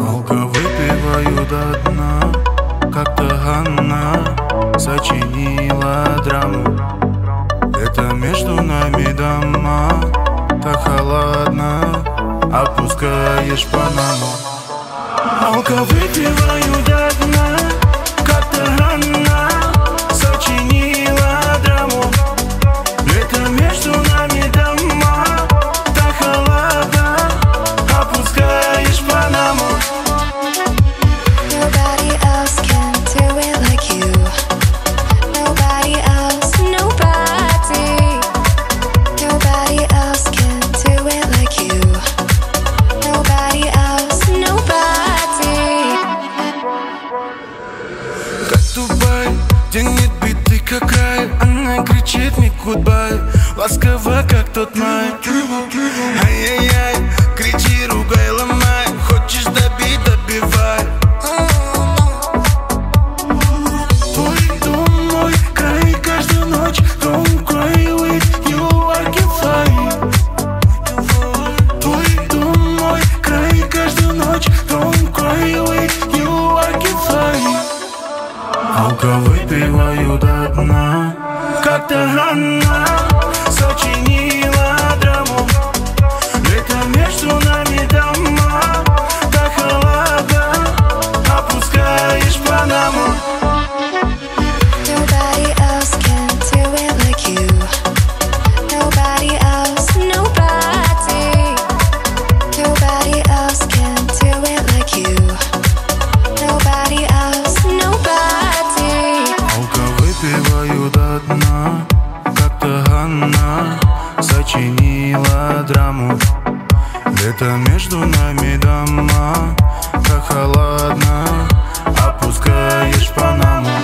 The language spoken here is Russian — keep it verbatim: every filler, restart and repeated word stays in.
Алко выпиваю до дна. Как-то Ганна сочинила драму. Это между нами дома. Так холодно, опускаешь Панаму. Алко выпиваю до дна. Как-то Ганна сочинила драму. Это между нами дома. Так холодно, опускаешь Панаму. Nobody else can do it like you. Nobody else, nobody. Nobody else can do it like you. Nobody else, nobody. Как Дубай, где нет биты, как рай. Она кричит мне goodbye, ласково, как тот май. Ай-яй-яй, кричи, ругай, ломай. Хочешь добить, добивай. Твой дом, мой край, каждую ночь. Don't cry with you, I can fly. Твой дом, мой край, каждую ночь. Don't cry with you, I can fly. Алко выпиваю до дна. Как-то Ганна сочинила драму. Это между нами дома. Так холодно, опускаешь Панаму. Nobody else can do it like you. Nobody else, nobody. Nobody else can do it like you. Nobody else, nobody. Алко выпиваю до дна. Как-то Ганна сочинила драму. Это между нами дома. Так холодно, опускаешь Панаму.